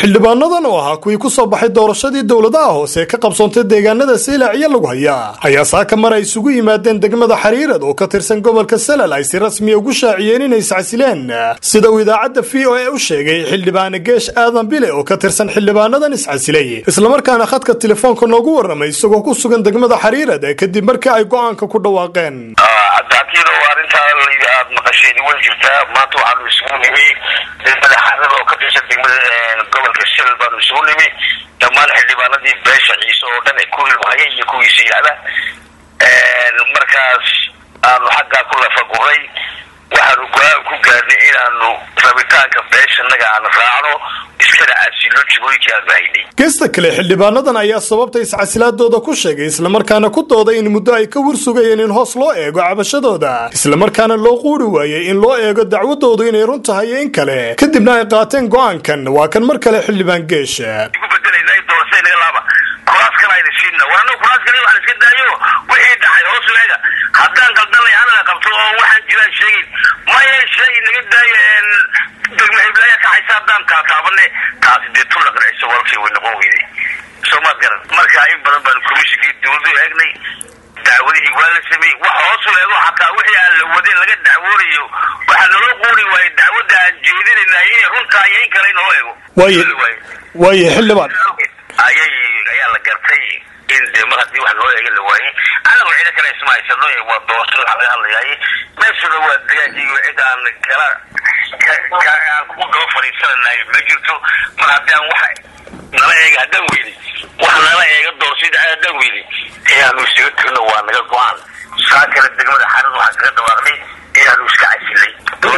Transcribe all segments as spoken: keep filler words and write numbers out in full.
xildhibaanadan oo ahaa kuwii ku soo baxay doorashadii dowladaha hoose ka qabsoontay deegaanada Seylac iyo lagu hayaa ayaa saaka mar ay isugu yimaadeen degmada Xariirad oo ka tirsan gobolka Salal ay si rasmi ugu shaaciyeen inay iscasileen sida uu idaacada V O A u sheegay xildhibaan Geesh Aadan Bile oo ka tirsan xildhibaanadan iscasilay isla markaana khadka telefoonka noogu waramay isagoo ku sugan degmada Xariirad kadib markii ay go'aanka ku dhawaaqeen adaakiido arinta aad maqasheen way jirtaa maanta waxaan isugu nimay degmada Xariirad oo ka tirsan degmada gobolka Salal baan isugu nimay dhammaan xildhibaanadii beesha Ciise oo dhan ku ilmaayay iyo kuwii siyaada ee markaas aan xagga ku la faquray waxaan go'aan ku gaarnay inaanu rabitaanka beesha naga aan raacno iskala asilo jibooyinka baahiday geesta kale xildhibaanadan ayaa sababta iscasilaadooda ku sheegay isla markaana ku dooday in muddo ay ka warsugayeen in hoos loo eego cabashadooda isla markaana loo quuri waayay in loo eego dacwadoodu inay run tahay in kale kadibna ay qaateen go'aankan waa kan mar kale xildhibaan Geesh ku bedelayay doorashada naga laaba kuraas kale ay siina waana kuraas kale wax iska daayo wixii dhacay hoos leega haddaan qaldanay ana qabto oo waxaan jira sheegin ma yeeshay naga daayeen degmo hiblaya ka xisaabtan ka taabanay taas dee tul la qeexay walkii way noqon weyday Soomaad garan marka in badan baan komishiga dawladda eegnay dacwadii waa la sameeyay wax hoos leego xataa wixii aan la wadin laga dacwoonayo waxa loo qoori waayay dacwadda aan jeedinayay runta ayay kale inoo eego way way xildhibaan ayay ayaa la gartay in de markii wax loo eego la waayay ana wixii kale ismaaysan oo waa doorashada waxa laga hadlayay meesha waa digaagii wixii aan kala ka aan ku doo fariisanay ma jirto mar haddaan wax nala eega haddaan weydii wax nala eega doorashada haddaan weydii ayaanu isaga tirno waa naga go'aan saakana degmada Xariirad waxa kaga dhawaaqnay inaanu iska casilay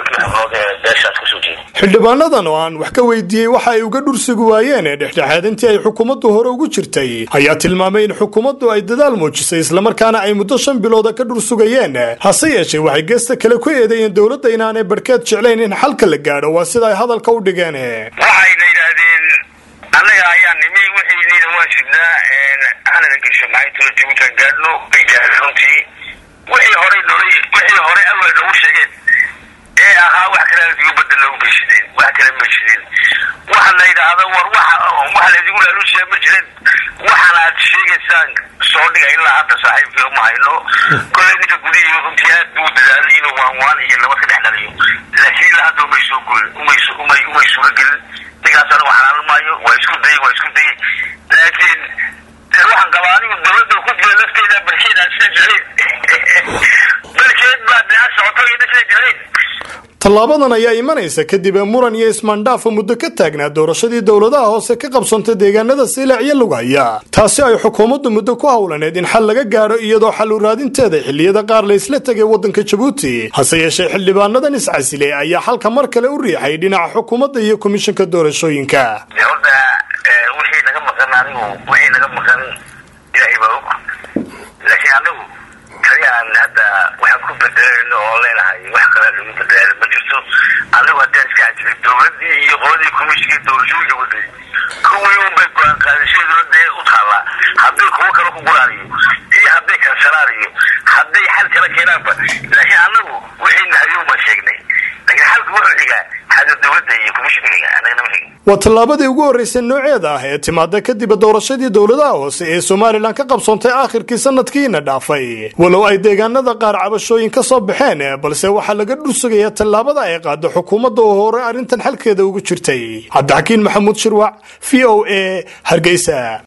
xildhibaanadan oo aan wax ka weydiiyey waxa ay uga dhursugi waayeen ee dhexdhexaadintii ay xukuumaddu hore ugu jirtay ayaa tilmaamay in xukuumaddu ay dadaal muujisay isla markaana ay muddo shan bilood ka dhursugayeen hase yeeshee waxay geesta kale ku eedeeyeen dowladda inaanay barkeed jeclayn in xalka la gaadho waa sida ay hadalka u dhigeen waxayna yidhaahdeen annaga ayaa nimay wixiina waan sidnaa aanana gasho maxay tolo jabuutan gaadhno bay gaadhay runtii wixii hore noloy wixii hore awal lagu sheegeen ee ahaa wax kale lagu bedelo u bishideen wax kale ma jidin waxa la yiraahdo war waxa waxa la digu laalu sheeg ma jirin waxa aad sheegaysaan soo dhigay ilaa hadda saaxiibkii ma hayno kolleeyada gudiyo runtii aad u dadaalino waan waan iyo laba ka dhexdhaliyo laakiin la hadda ma soo guul uma soo uma uma soo gelin digaasana waxa la maayo waa isku day waa isku day laakiin waxaan qabaanigu dawladda ku jira lafteeda barkeeda sida jiray barkeed baa daa socoto iyo sida jiray tallaabadan ayaa imanaysa kadib muran iyo ismaandhaaf muddo ka taagnaa doorashadii dowladaha hoose ka qabsoontay deegaanada Seylac iyo lagu hayaa taasi ay xukuumaddu muddo ku hawlaneed in xal laga gaaro iyadoo xal u raadinteeda xilliyada qaar la isla tagay wadanka Djibouti hase yeeshee xildhibaanadan iscasilay ayaa xalka mar kale u riixay dhinaca xukuumadda iyo komishanka doorashooyinka wixii laga maqan anigu wixii laga maqan ilaahay baa og laakiin anigu kaliyan hadda waxaan ku bedelayno oo leenahay wax kale lagu bedelay ma jirto anigu haddaan iska casilay dowladdii iyo qoladii komishiga doorashooyinka waday kuwii un bay go'aan qaadashadooda u taallaa haddii kuwo kale ku guraaniyo iyo hadday kansalaariyo hadday xal kala keenaanba laakiin anagu wixii nahayo ma sheegnay laakiin xalku wuxuu xigaa xagga dowladda iyo komishiga anaga nama xigin waa tallaabadii ugu horreysay nooceeda ah ee timaada kadib doorashadii dowladaha hoose ee Soomaaliland ka qabsoontay aakhirkii sanadkiina dhaafay walow ay deegaanada qaar cabashooyin ka soo baxeen balse waxa laga dhursugayaa tallaabada ay qaado xukuumadda oo hore arintan xalkeeda ugu jirtay Cabdi Xakiin Maxamuud Shirwac V O A Hargeysa.